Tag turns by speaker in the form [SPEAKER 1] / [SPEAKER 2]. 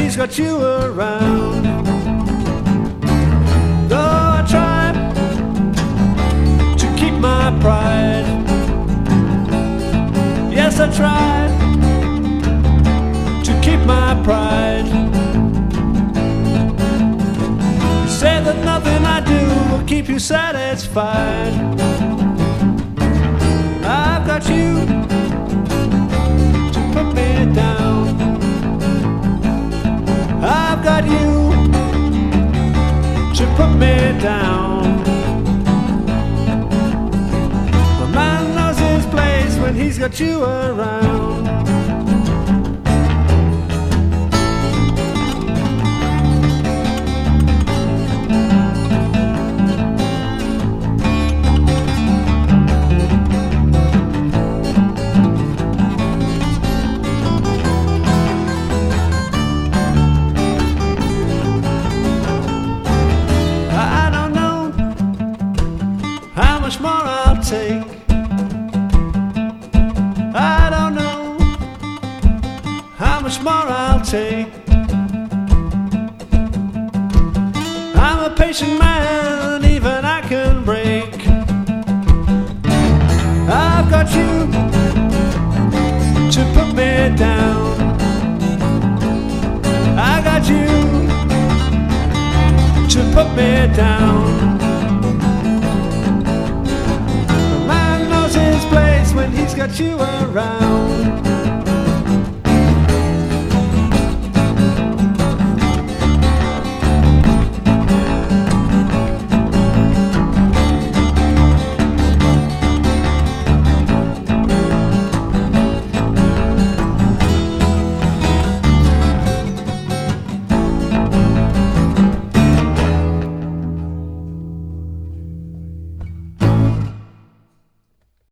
[SPEAKER 1] he's got you around. Though I try to keep my pride, yes, I try to keep my pride. You say that nothing I do will keep you satisfied. I've got you to put me down. I've got you to put me down. A man knows his place when he's got you around. How much more I'll take, I don't know. How much more I'll take. I'm a patient man, even I can break. I've got you to put me down. I got you to put me down. When he's got you around.